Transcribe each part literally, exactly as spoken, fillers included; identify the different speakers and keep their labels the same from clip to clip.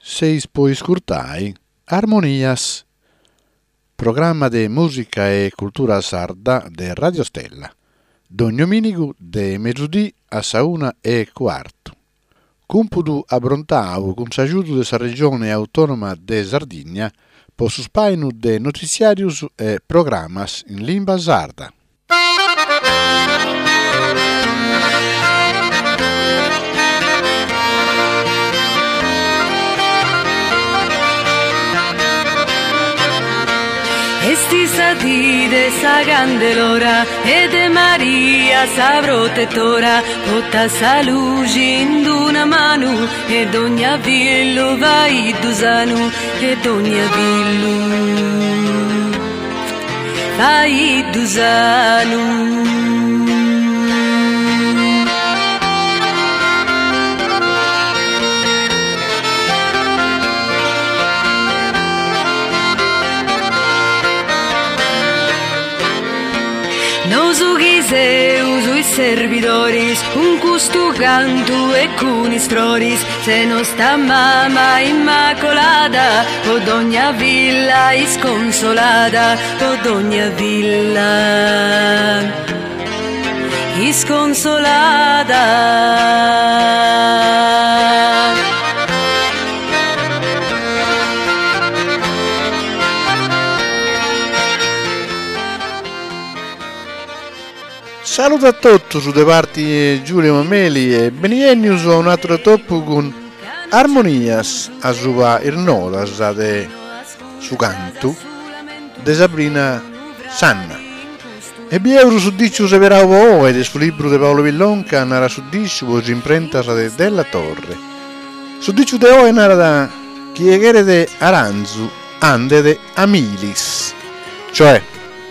Speaker 1: Seis poi scurtai, Armonias, programma de musica e cultura sarda de Radio Stella, d'ognominigu de mezzodì a sa una e quarto. Cumpudu abrontau con s'ajudu de sa regione autonoma de Sardigna, po su spainu de noticiarius e programmas in lingua sarda.
Speaker 2: Esti satide sa candelora e de Maria sa protettora, potta sa luce in una mano e ogni villo vai dusanu e ogni villo vai dusanu. Uso i servidores, un custo canto e con istroris, se non sta mamma immacolata, od ogni villa isconsolata, od ogni villa isconsolata.
Speaker 1: Saluto a tutti su de parti Giulio Mameli e benvenidos a un altro topo con Armonias a sua irnodas de su canto de Sabrina Sanna. E bieuro su dicio se veravo ed su libro de Paolo Villonca nara su dicio vos imprentas de Della Torre. Su dicio de oe nara da chieghere de Aranzu ande de Amilis, cioè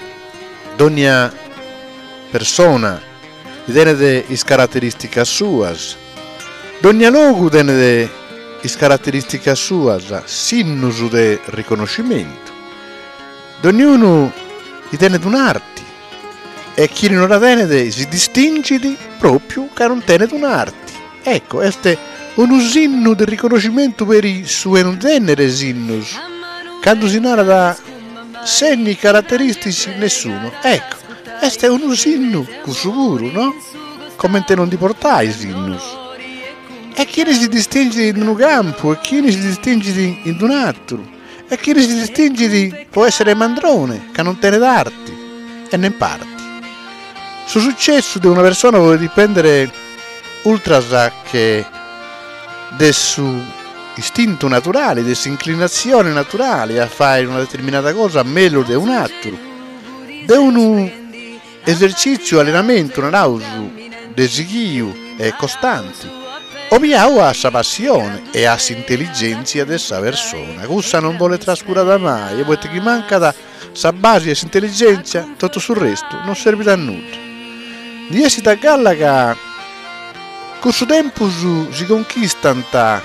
Speaker 1: dogna persona tiene de is caratteristicas suas, d'ogni luogo tiene de is caratteristicas suas, sinnus de riconoscimento, d'ognuno tiene d'un'arte, e chi non la tiene de si distingue proprio che non tiene d'un'arte. Ecco, questo è un sinno di riconoscimento per i suoi non tenere sinnus, quando si narra da segni caratteristici nessuno. Ecco, questo è un sinno, cusuburu, no? Come te non ti portai sinnus. E chi si distingue in un campo, e chi si distingue in un altro, e chi si distingue di, può essere mandrone, che non tiene d'arti, e ne parti. Sul successo di una persona può dipendere ultrasa che del suo istinto naturale, della sua inclinazione naturale a fare una determinata cosa meglio di un altro, di un esercizio, allenamento, un ausu, desiderio e costanti. Obiao ha sa passione e ha sa intelligenza dessa persona. Questa non vuole trascurare mai, e perché chi manca da sa base e sa intelligenza, tutto sul resto non serve da nulla. Di essi da galla che con suo tempo si conquistano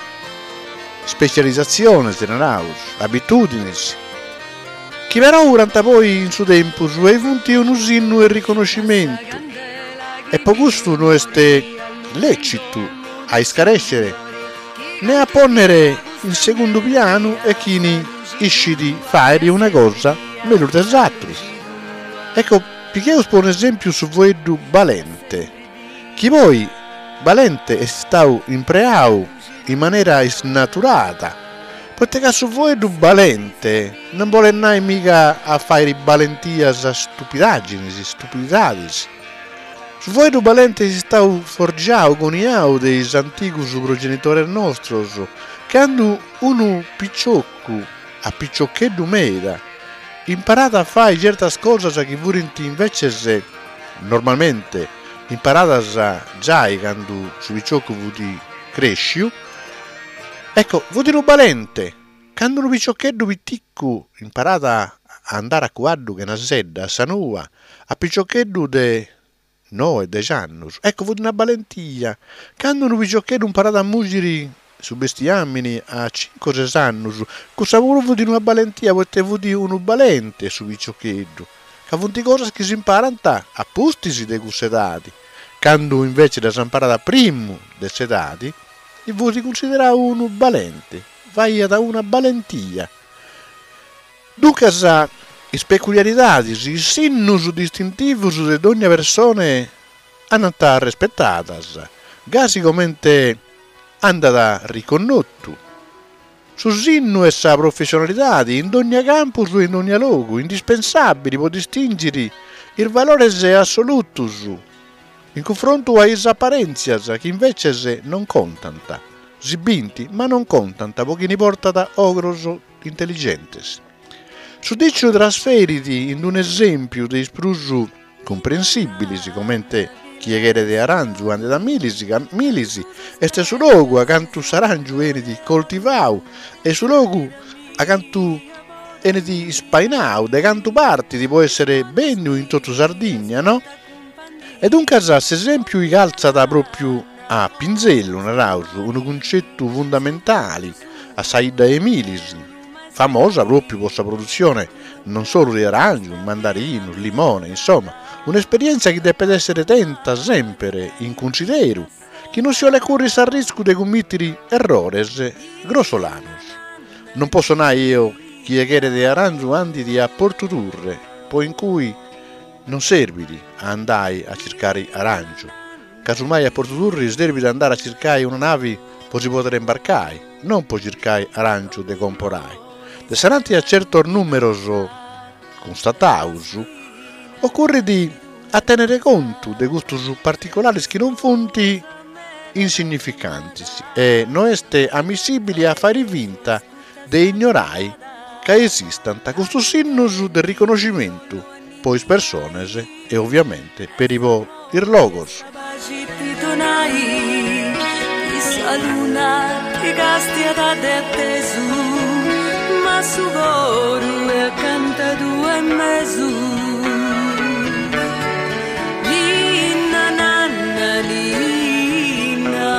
Speaker 1: specializzazioni generali, abitudini. Chi verrà durante poi in suo tempo su e punti un usinno e riconoscimento e per questo non è lecito a iscarescere né a ponere in secondo piano e chi ne esce di fare una cosa meglio degli altri. Ecco, perché per un esempio su voi du valente. Chi voi valente è stato impreato in maniera snaturata. Perché su voi du valente non vuole mai mica a fare valentia a stupidaggini, stupidità. Su voi du valente si sta forgiato con i au dei antichi progenitori nostri, che hanno uno picciocco a piccioccheddu meda, imparato a fare certe cose che voi invece se normalmente imparate già quando su picciocco vuoi cresci. Ecco, vuol dire valente, quando un piccioccheddu pitticco imparata a andare a quadro che una sedda, a sanua, a piccioccheddu de nove, dieci anni, ecco, vuol dire una valentia, quando un piccioccheddu imparata a mugiri su bestiamini a cinque sei anni, cosa vuol dire una valentia, perché vuol dire un valente su piccioccheddu, che vuol dire cose che si imparano a postisi dei cussedati, quando invece da si imparata prima dei sedati, e voi si considera uno valente, vai da una valentia. Ducas is peculiaridades, is sinnus distintivus de ogni persone hanno da rispettadas, gasi comente andata riconosciuto. Su sinnu e sa professionalità in ogni campus e in ogni luogo, indispensabili per distinguere il valore assoluto in confronto a is apparenzias che invece non contano, si binti ma non contano perché ne portano ogros intelligentes. Su dicio trasferiti in un esempio di sprusu comprensibili, come chieghere di aranju ande da milisi, milisi, este su logu acantu saranju ene di coltivau e su logu acantu ene di spainau, de cantu parti di può essere bennu in tutto Sardegna, no? Ed un casasse esempio i calza da proprio a pinzello, un rauso, un concetto fondamentale a saida e milisi, famosa proprio per questa produzione non solo di aranju, mandarino, limone, insomma, un'esperienza che deve essere tenta sempre in considero, che non si vuole correre al rischio di commettere errori grossolanus. Non posso nare io chiedere di aranju andi di a Porto Turre, poi in cui non serviti a andare a cercare aranju. Casomai a Porto Turre serve di andare a cercare una nave per si poter imbarcare, non per cercare aranju de comporai. De saranti a certo numero constataus, occorre di a tenere conto di gusti particolari che non fonti insignificanti e non è ammissibile a fare vinta di ignorare che esistano questo sinnus del riconoscimento poi persone e ovviamente per i ir logos. Ma su goru e canta due mesu Lina nanna lina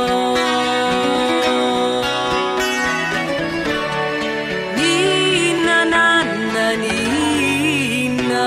Speaker 1: Lina nanna lina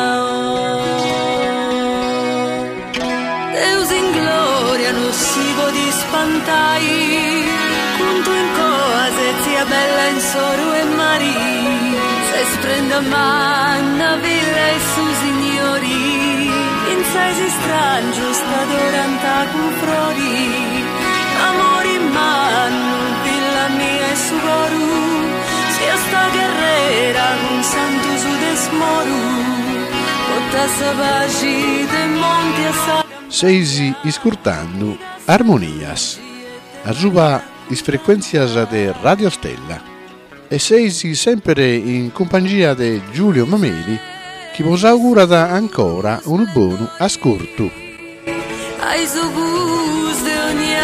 Speaker 1: Deus in gloria non si può di spantai Conto in cose zia bella in soru e mari Se sprenda manna villa e su signori In saisi strangio sta doranta con flori Amore in mano villa mia e su goru Sia sta guerrera con santo su desmoru Cotta savagi de monti a sa Seisi iscurtando armonias Azuba is frequenzias de Radio Stella e seisi sempre in compagnia di Giulio Mameli che vi augura ancora un buon ascolto. Ai su gusto de ogni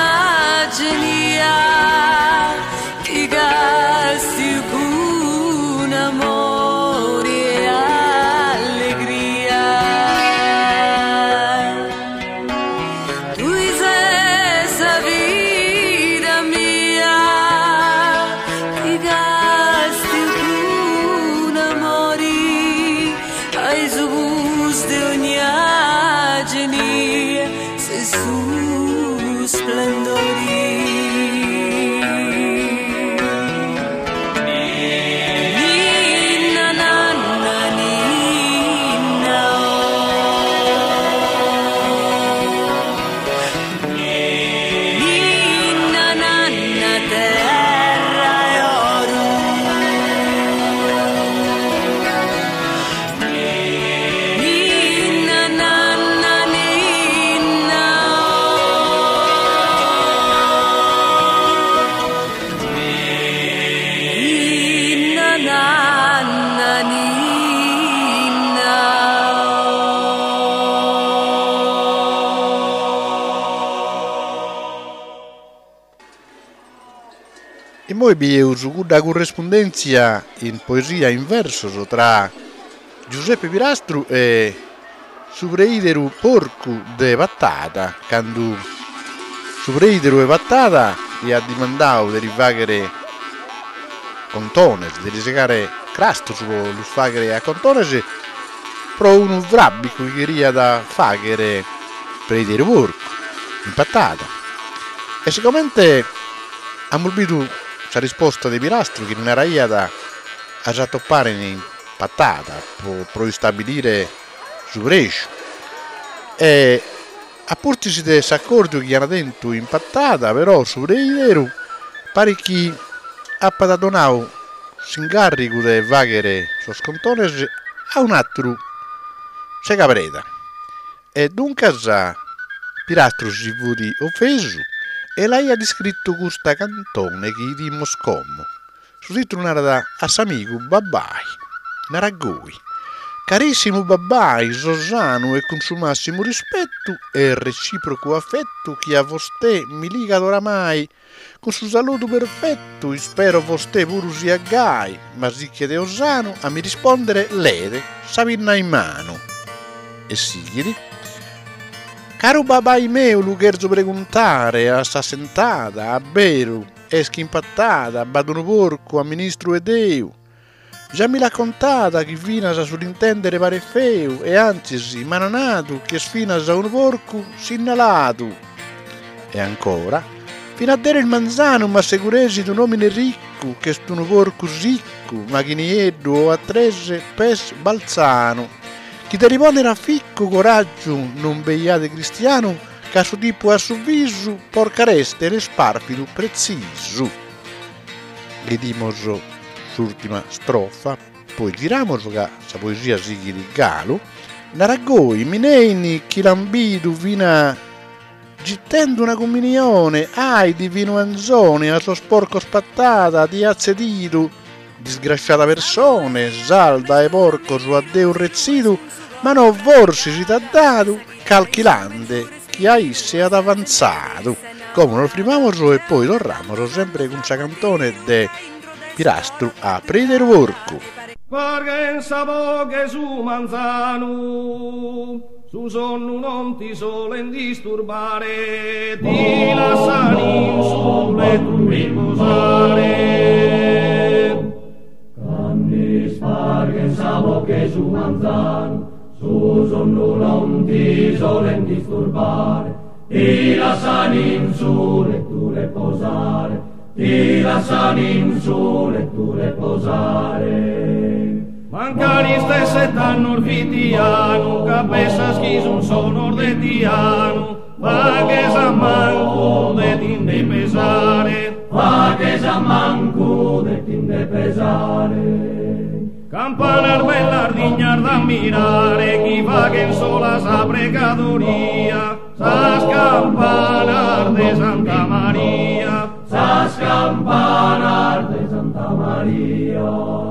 Speaker 1: genia che gasti con amore e allegria tu sei savi E poi vi è una corrispondenza in poesia in verso tra Giuseppe Pirastru e Subreideru Porcu de Vattata, quando Subreideru e Vattata gli ha dimandato di rifagere contones, di risegare crasto su lo fagere a contones, pro uno vrabbico che queria da fagere Subreideru Porcu, in Vattata. E sicuramente ha morbido la risposta di Pilastro che non era iata a già toppare in patata per, per stabilire su precio. E a portisi di s'accordo che era dentro in patata, però su vero pare che ha patadonato s'ingarrico di vaghere su scontones a un altro se capreta. E dunque Pilastro si vuoti offeso e lei ha descritto questa cantone che gli dimmo scommo. Su titolo narra a s'amico Babbai, Naragoi. Carissimo Babbai, Sosano e con suo massimo rispetto e reciproco affetto che a vostè mi liga oramai con suo saluto perfetto e spero vostè pure si aggai, ma si chiede Osano a mi rispondere lede, sapinna in mano. E sigiri. Caro Babbai meo, lu cherzo preguntare a sta sentata, a beru, eschi impattata, badono porco, a ministro ed eu. Già mi l'ha contata che fino a sull'intendere pare feu e anzi si mananato che sfina a un porco si innalato. E ancora, fino a dare il manzano ma assicuresi d'un uomine ricco che stuno porco sicco, ma che nieddu o a trese pes balzano. Chi ti riponere a ficco coraggio non beiate cristiano, caso tipo a suo viso porcareste le sparpido prezziso. Le dimoso l'ultima strofa, poi giriamoci che la poesia si di Galo, naragoi, mineini, chi lambidu vina gittendo una comunione, ai di vino anzone, a suo sporco spattata, di azzedidu, disgraziata persone, salda e porco su addeo rezzidu, ma no vorsi si t'ha dato, calchilante, chi ha isse ad avanzato. Come lo primiamoci e poi torniamo sempre con sa cantone de Pilastro a prendere porco.
Speaker 3: Pargenza poche su manzano, su sonno non ti solen disturbare, ti lasciano in sul letto riposare. Canni pargenza poche su manzano, su sonno non ti solen disturbare, ti lasciano in sul letto riposare. Ti lasciano in su letto riposare. Mancani stesse t'hanno orfitiano, capessa schiso un sonor de tiano, fa che sa manco de tinde pesare, fa che sa manco de tinde pesare. Campanar bell'ardignar da mirare, chi fa che in sola sa precadoria, sa scampanar de Santa Maria, sa scampanar de Santa Maria.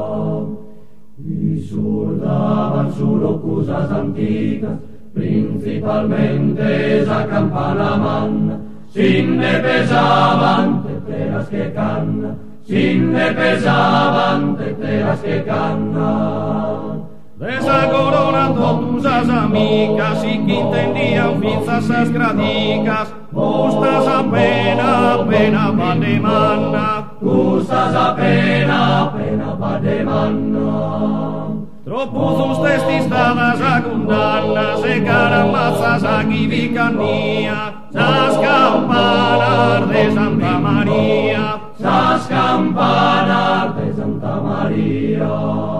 Speaker 3: I surdavan solo cosas anticas, principalmente sa campana manna, sin ne pesaban teteras que canna, sin ne pesaban teteras que canna. De esa corona totusas amicas y que entendían finzas as gradicas, gustas apena, apena pa de manna, gustas apena, apena pa de manna. Troppo sus testistadas a condanna, se caramazzas a chi vicannia, sas campanar de Santa Maria, sas campanar de Santa Maria.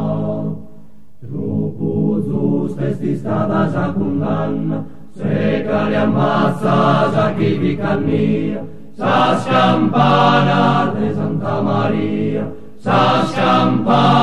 Speaker 3: Sus testistadas a condanna, seca le ammazzas a chi vi cannia, sas campanar de Santa Maria, sas campanar